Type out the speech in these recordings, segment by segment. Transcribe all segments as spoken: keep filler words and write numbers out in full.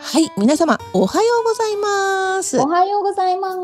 はい、皆様おはようございます。 おはようございます。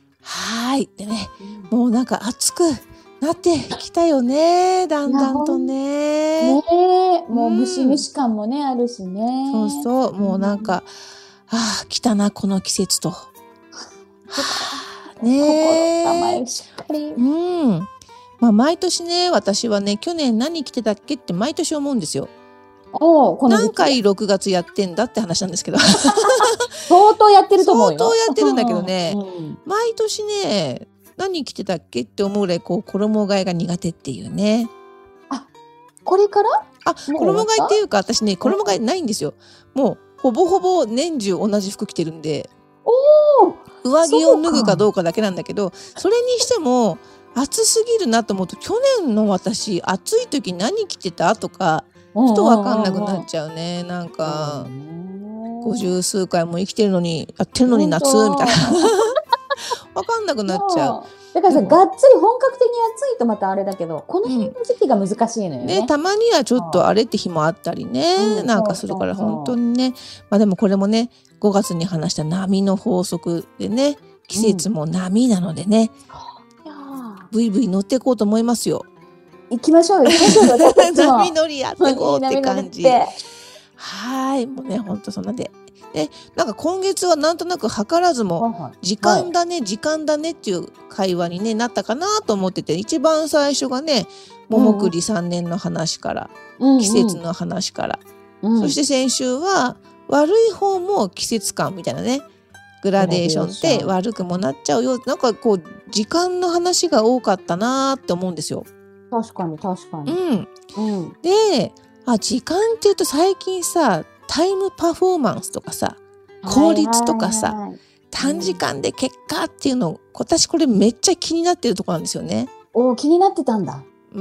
はい、でね、うん、もうなんか暑くなってきたよね、だんだんとね。 ねえ、もうムシムシ感もね、うん、あるしね。 そうそう、もうなんか、うん、ああ、来たなこの季節と。はあ、ねえ、心構えしっかり。 うん。まあ毎年ね、私はね、去年何着てたっけって毎年思うんですよ。 おこの何回ろくがつやってんだって話なんですけど相当やってると思うよ。 相当やってるんだけどね、 うん、 毎年ね何着てたっけって思うぐらいこう衣替えが苦手っていうね。 あ、これからあ、衣替えっていうか私ね衣替えないんですよ。もうほぼほぼ年中同じ服着てるんで、 お上着を脱ぐかどうかだけなんだけど、それにしても暑すぎるなと思うと、去年の私暑い時何着てたとかちょっと分かんなくなっちゃうね。なんかごじゅう数回も生きてるのにやってるのに夏みたいな分かんなくなっちゃう。 だからさ、がっつり本格的に暑いとまたあれだけど、この辺の時期が難しいのよね。 うん、ね、たまにはちょっとあれって日もあったりね、うん、なんかするから本当にね。まあでもこれもね、ごがつに話した波の法則でね、季節も波なのでね、うん、ブイブイ乗っていこうと思いますよ。 行きましょうよ、行きましょうよ。 波乗りやってこうって感じ。はい、もうね、本当そんなで。で、なんか今月はなんとなく図らずも時間だね、はい、時間だねっていう会話に、ね、なったかなと思ってて、一番最初がね、桃栗さんねんの話から、うん、季節の話から、うんうん、そして先週は悪い方も季節感みたいなね、グラデーションって悪くもなっちゃうよ。なんかこう時間の話が多かったなって思うんですよ。 確かに確かに。 うんうん、で、あ、時間っていうと最近さ、タイムパフォーマンスとかさ、効率とかさ、はいはいはい、短時間で結果っていうの、うん、私これめっちゃ気になってるところなんですよね。 お、気になってたんだ。 うん、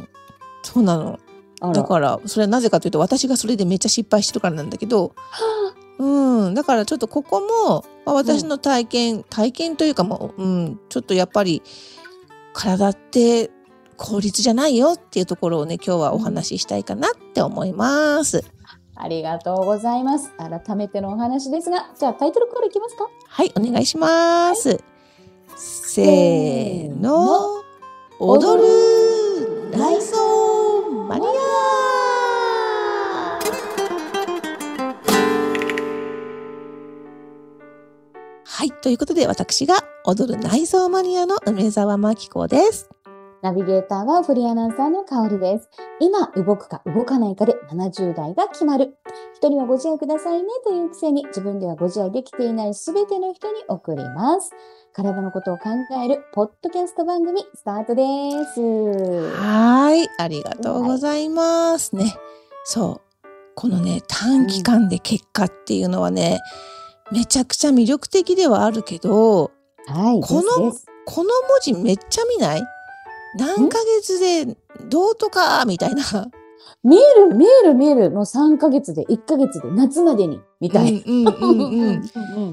そうなの。だからそれはなぜかというと、私がそれでめっちゃ失敗してるからなんだけど、うん、だからちょっとここも、まあ、私の体験、うん、体験というかもう、うん、ちょっとやっぱり体って効率じゃないよっていうところをね、今日はお話ししたいかなって思います。 ありがとうございます。改めてのお話ですが、じゃあタイトルコールいきますか？ はい、お願いします。はい、せーの、踊る内装マニア。はい、ということで私が踊る内装マニアの梅澤真紀子です。 ナビゲーターはフリーアナウンサーの香里です。今動くか動かないかでななじゅう代が決まる。人にはご自愛くださいねというくせに、自分ではご自愛できていないすべての人に送ります。体のことを考えるポッドキャスト番組スタートです。 はい、ありがとうございますね。そう、このね、短期間で結果っていうのはね、うん、めちゃくちゃ魅力的ではあるけど、 はい、 このこの文字めっちゃ見ない？何ヶ月でどうとかみたいな。 見える見える見える。もうさんかげつでいっかげつで夏までにみたい。 うんうんうんうん。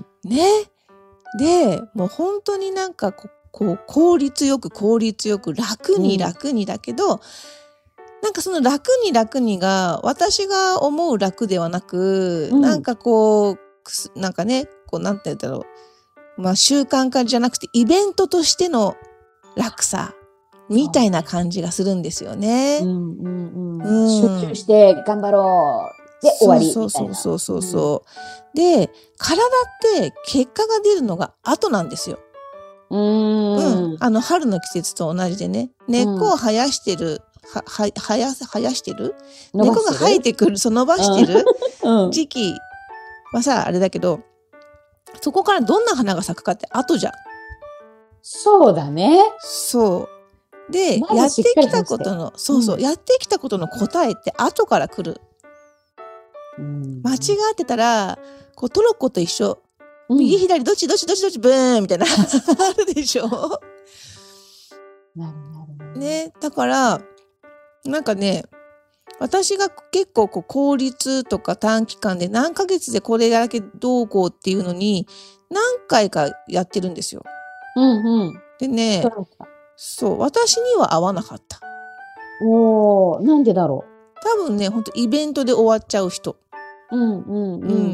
ね。で、もう本当になんかこう、こう効率よく効率よく楽に楽にだけど、うん、なんかその楽に楽にが私が思う楽ではなく、うん、なんかこうなんかね、こうなんて言うんだろう。まあ習慣化じゃなくてイベントとしての楽さ。みたいな感じがするんですよね。 うんうんうん、集中して頑張ろうで終わりみたいな。 そうそうそうそう。うん、で、体って結果が出るのが後なんですよ。 うん、 うん、あの春の季節と同じでね、根っこを生やしてる、はは生や生やしてる、根っこが生えてくる、そう伸ばしてる時期はさあれだけど、そこからどんな花が咲くかって後じゃん。 そうだね。 そう。で、やってきたことの、そうそう、うん、やってきたことの答えって後から来る。うん、間違ってたら、こうトロッコと一緒。うん、右左どっちどっちどっちどっちブーンみたいなあるでしょ。 なるなるね、だからなんかね、私が結構こう効率とか短期間で何ヶ月でこれだけどうこうっていうのに何回かやってるんですよ。 うんうん。 でね。そう、私には合わなかった。 おー、なんでだろう。多分ね、ほんとイベントで終わっちゃう人。 うんうんうん。うん、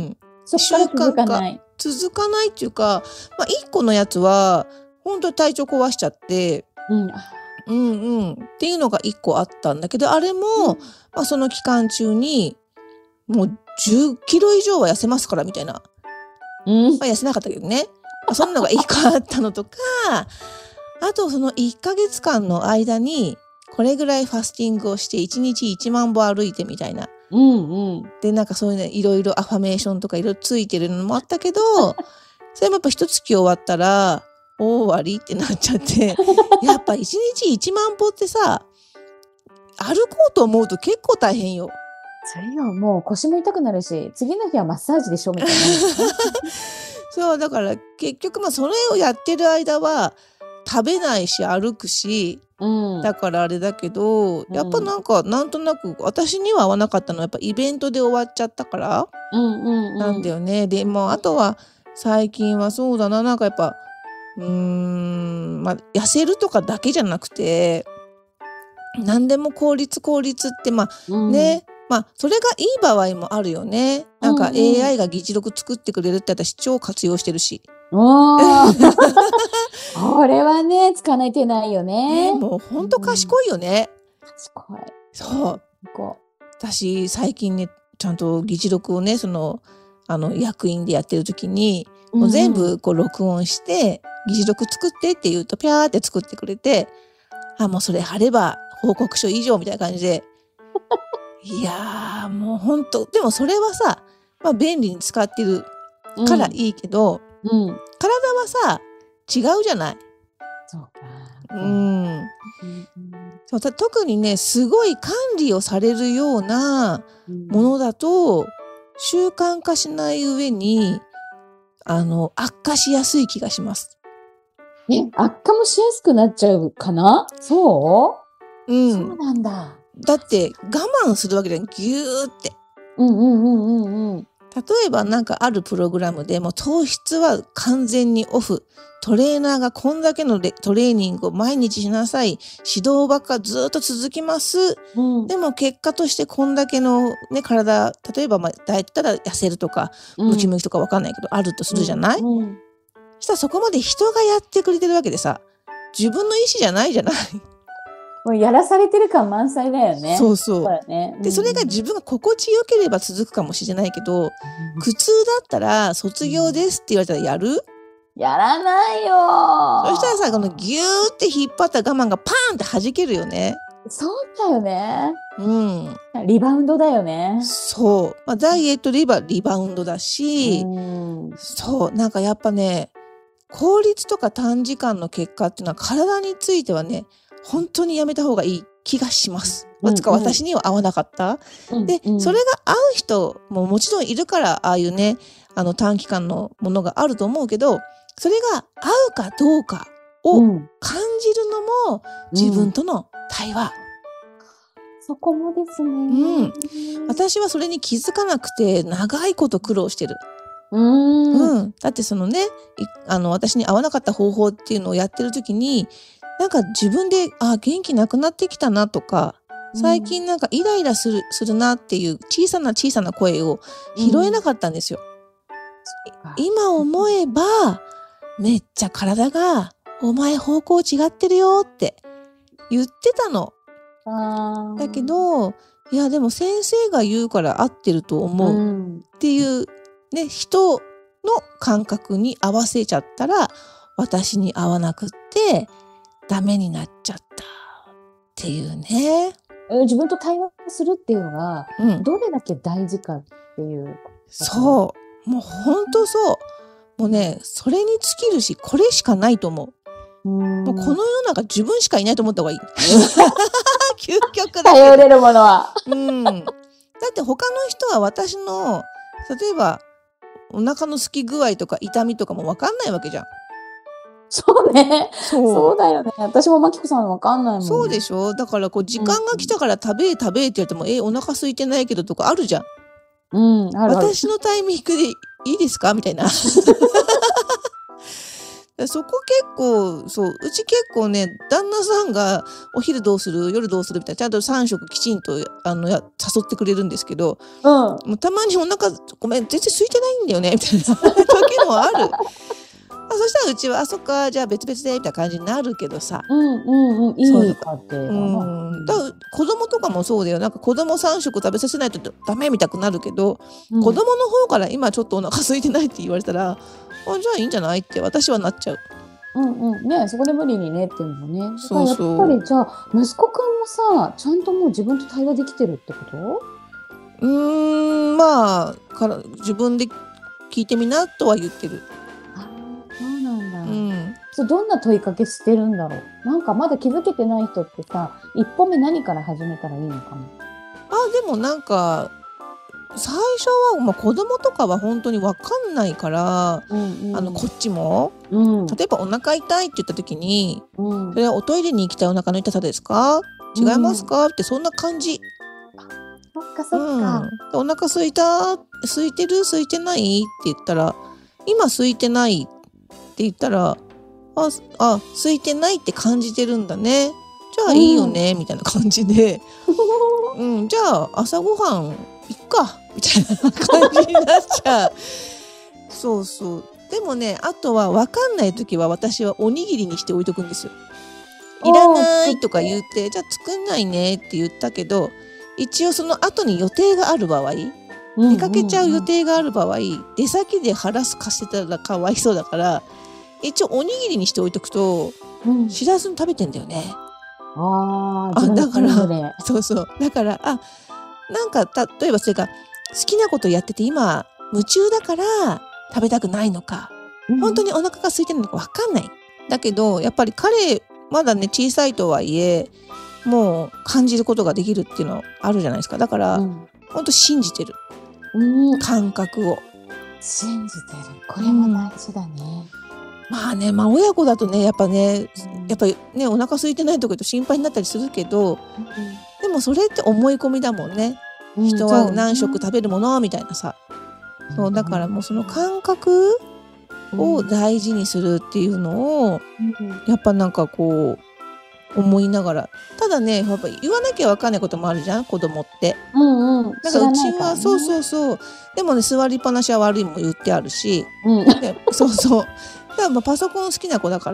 そっから続かない。 続かないっていうか、まあ、いっこのやつは本当に体調壊しちゃって、うん、うんうんっていうのがいっこあったんだけど、あれも、うん、まあ、その期間中にもうじゅっキロ以上は痩せますからみたいな、うん、まあ、痩せなかったけどね、まあ、そんなのがいっこあったのとかあとそのいっかげつかんの間にこれぐらいファスティングをしていちにちいちまんぼ歩いてみたいな、うんうん、でなんかそういうねいろいろアファメーションとかいろいろついてるのもあったけどそれもやっぱ一月終わったら大終わりってなっちゃってやっぱいちにちいちまん歩ってさ歩こうと思うと結構大変よ。 それよ、もう腰も痛くなるし次の日はマッサージでしょみたいなそうだから結局まあそれをやってる間は食べないし歩くし、うん、だからあれだけど、やっぱなんかなんとなく私には合わなかったのはやっぱイベントで終わっちゃったから、うんうんうん、なんだよね。でもあとは最近はそうだな、なんかやっぱうーんまあ痩せるとかだけじゃなくて何でも効率効率ってまあ、うん、ね、まあそれがいい場合もあるよね。なんか エーアイ が議事録作ってくれるって私超活用してるし。 おこれはね使わない手ないよね。 ね、もうほんと賢いよね、 うん、賢い。 そう私最近ねちゃんと議事録をねそのあの役員でやってる時に、うんうん、もう全部こう録音して議事録作ってって言うとピャーって作ってくれて、あもうそれ貼れば報告書以上みたいな感じでいやーもうほんとでもそれはさ、まあ、便利に使ってるからいいけど、うんうん、体はさ違うじゃない。 そうか。 うん。うん、そう特にねすごい管理をされるようなものだと、うん、習慣化しない上にあの悪化しやすい気がします。 ね、悪化もしやすくなっちゃうかな。そう？うん。そうなんだ。 だって我慢するわけじゃん、ギューって。 うんうんうんうんうん。 例えばなんかあるプログラムでも糖質は完全にオフ、トレーナーがこんだけのトレーニングを毎日しなさい、指導ばっかずっと続きます、うん、でも結果としてこんだけの、ね、体例えばまあダイエットだったら痩せるとか、うん、ムキムキとかわかんないけどあるとするじゃない、うんうん、そしたらそこまで人がやってくれてるわけでさ自分の意思じゃないじゃないもうやらされてる感満載だよね。 そうそう。 そうだよね。うん、 で、それが自分が心地よければ続くかもしれないけど、うん、苦痛だったら卒業ですって言われたらやる？ やらないよ。 そしたらさ、このギューって引っ張った我慢がパーンって弾けるよね。 そうだよね。うん。リバウンドだよね。 そう。まあ、ダイエットで言えばリバウンドだし、うん、そう。なんかやっぱね、効率とか短時間の結果っていうのは体についてはね、本当にやめた方がいい気がします。うんうん、つか私には合わなかった。うん、で、うん、それが合う人ももちろんいるから、ああいうね、あの短期間のものがあると思うけど、それが合うかどうかを感じるのも自分との対話。うん、 そこもですね。 うん。私はそれに気づかなくて長いこと苦労してる。うん、うん。だってそのね、あの私に合わなかった方法っていうのをやってる時に、なんか自分であ元気なくなってきたなとか最近なんかイライラする、するなっていう小さな小さな声を拾えなかったんですよ。うん、今思えばめっちゃ体がお前方向違ってるよって言ってたの。あだけどいやでも先生が言うから合ってると思うっていう、ね、人の感覚に合わせちゃったら私に合わなくってダメになっちゃったっていうね。 自分と対話するっていうのが、うん、どれだけ大事かっていう。 そう。もうほんとそう。もうね、それに尽きるし、これしかないと思う。うんもうこの世の中自分しかいないと思った方がいい。究極だ。 頼れるものは。 うん。だって他の人は私の、例えば、お腹の空き具合とか痛みとかも分かんないわけじゃん。 そうね。そう。そうだよね。私もマキコさんわかんないもん。 そうでしょ。だからこう時間が来たから食べ食べって言われても、うん、えお腹空いてないけどとかあるじゃん。うん。あるある。私のタイミングでいいですかみたいな。 そこ結構、そう、うち結構ね、旦那さんがお昼どうする夜どうするみたいな、ちゃんとさん食きちんとあのや誘ってくれるんですけど、 うん。 もうたまにお腹、ごめん、全然空いてないんだよね、みたいな時もある。あ、そしたらうちは、あ、そっか、じゃあ別々で、みたいな感じになるけどさ。 うんうんうん。いいそう家庭だうな。 ん。だから子供とかもそうだよ。なんか子供さん食食べさせないとダメみたくなるけど、 うん子供の方から今ちょっとお腹空いてないって言われたら、あ、じゃあいいんじゃないって私はなっちゃう。 うんうん。ね、そこで無理にねっていうのもね。だからそうそうやっぱりじゃあ、息子くんもさ、ちゃんともう自分と対話できてるってこと？ うーん、まあ、から自分で聞いてみなとは言ってる。 ああ、そうなんだ。 うん。 そうどんな問いかけしてるんだろう。なんかまだ気づけてない人ってさ、一歩目何から始めたらいいのかな。 あ、でもなんか、最初は、まあ、子供とかは本当に分かんないから、 うんうん、 あのこっちも、 うん、 例えばお腹痛いって言った時に、 うん、 それはおトイレに行きたいお腹の痛さですか？違いますか？ってそんな感じ。 そっかそっか。 うん、お腹空いた空いてる空いてないって言ったら、今空いてないって言ったら、あ、あ、空いてないって感じてるんだね。じゃあいいよね、みたいな感じで、うん、じゃあ朝ごはんいっかみたいな感じになっちゃう。そうそう。でもね、あとは分かんない時は私はおにぎりにして置いとくんですよ。いらないとか言って、じゃあ作んないねって言ったけど、一応その後に予定がある場合、出かけちゃう予定がある場合、出先で腹すかせたらかわいそうだから、一応おにぎりにして置いとくと、 うん、 知らずに食べてんだよね。 ああ、 あ、だかね、 ら、そうそう。だから、あ、なんか、例えばそれが好きなことやってて今、夢中だから食べたくないのか、 うん、 本当にお腹が空いてるのか分かんない。だけど、やっぱり彼、まだね、小さいとはいえ、もう感じることができるっていうのあるじゃないですか。だから、うん、本当信じてる。 うん、 感覚を。 信じてる。これも大事だね。 うん、まあね、まあ親子だとね、やっぱね、やっぱりね、お腹空いてないとか言うと心配になったりするけど、うん、でもそれって思い込みだもんね。うん、人は何食食べるものみたいなさ。そう、だからもうその感覚を大事にするっていうのを、うん、やっぱなんかこう、思いながら。ただね、やっぱ言わなきゃ分かんないこともあるじゃん、子供って。 うんうん。 なんかうちは、ね、そうそうそう。でもね、座りっぱなしは悪いも言ってあるし。うん、そうそう。だからまあパソコン好きな子だから、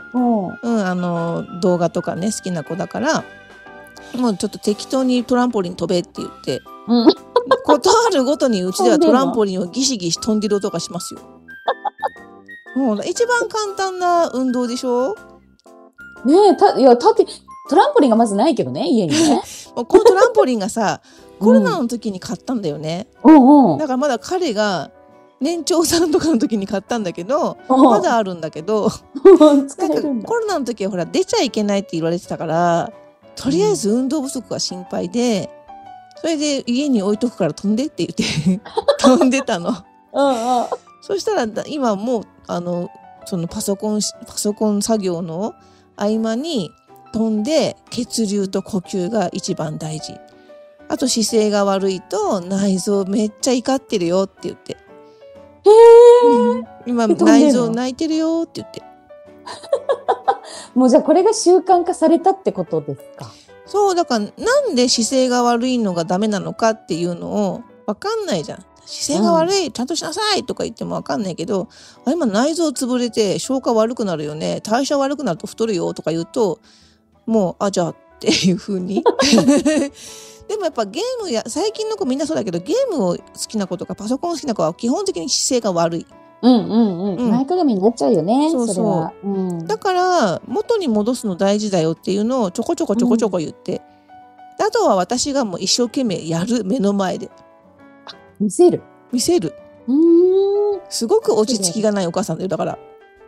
うん、うん、あの、動画とかね、好きな子だから、もうちょっと適当にトランポリン飛べって言って、うん、ことあるごとにうちではトランポリンをギシギシ飛んでる音がしますよ。もう一番簡単な運動でしょ？ ねえ、た、いや、たって、トランポリンがまずないけどね、家にね。 このトランポリンがさ、コロナの時に買ったんだよね。 うんうん、 だからまだ彼が年長さんとかの時に買ったんだけど、まだあるんだけど、なんかコロナの時はほら出ちゃいけないって言われてたから、とりあえず運動不足が心配で、それで家に置いとくから飛んでって言って飛んでたの。うんうん、そしたら今もうあのそのパソコンパソコン作業の合間に飛んで血流と呼吸が一番大事。あと姿勢が悪いと内臓めっちゃ怒ってるよって言って。へー、うん、今内臓泣いてるよって言って。 もうじゃあこれが習慣化されたってことですか？ そうだからなんで姿勢が悪いのがダメなのかっていうのを分かんないじゃん。姿勢が悪い、うん、ちゃんとしなさいとか言っても分かんないけど、あ今内臓潰れて消化悪くなるよね、代謝悪くなると太るよとか言うと、もうあじゃあっていう風にでもやっぱゲームや最近の子みんなそうだけど、ゲームを好きな子とかパソコン好きな子は基本的に姿勢が悪い。 うんうんうん、うん、前かがみになっちゃうよね。そうそう、それは、うん、 だから元に戻すの大事だよっていうのをちょこちょこちょこちょこ言って、うん、あとは私がもう一生懸命やる、目の前で見せる見せる。うーん、すごく落ち着きがないお母さんだよ。だから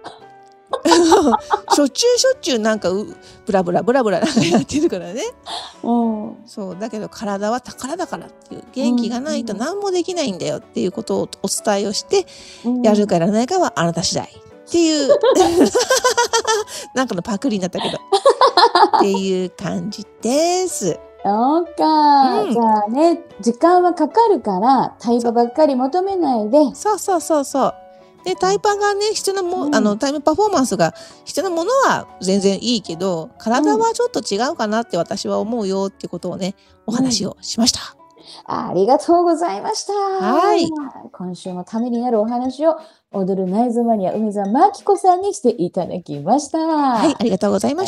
しょっちゅうしょっちゅうなんかうブラブラブラブラなんかやってるからね。うん、そうだけど体は宝だからっていう、元気がないと何もできないんだよっていうことをお伝えをして、うん、やるかやらないかはあなた次第っていうなんかのパクリになったけどっていう感じです。 そうか、うん、じゃあね、時間はかかるから対話ばっかり求めないで。 そうそうそうそう。 で、タイパがね、必要なも、うん、あの、タイムパフォーマンスが必要なものは全然いいけど、体はちょっと違うかなって私は思うよってことをね、お話をしました。 うんありがとうございました。 はい。 今週もためになるお話を踊る内臓マニア梅澤真紀子さんにしていただきました。 はい、ありがとうございました。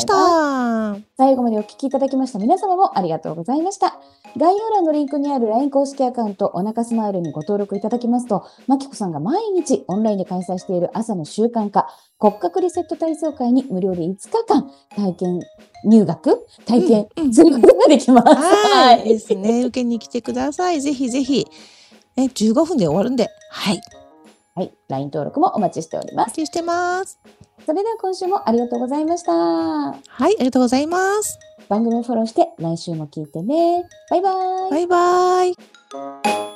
最後までお聞きいただきました皆様もありがとうございました。概要欄のリンクにある ライン 公式アカウントおなかスマイルにご登録いただきますと、真紀子さんが毎日オンラインで開催している朝の習慣化骨格リセット体操会に無料でいつかかん体験入学体験することができます。うんうん、 はい。ですね。受けに来てください。ぜひぜひ。え、じゅうごふんで終わるんで。はい。 はい。ライン 登録もお待ちしております。 お待ちしてます。 それでは今週もありがとうございました。はい。ありがとうございます。 番組をフォローして来週も聞いてね。バイバイ。 バイバイ。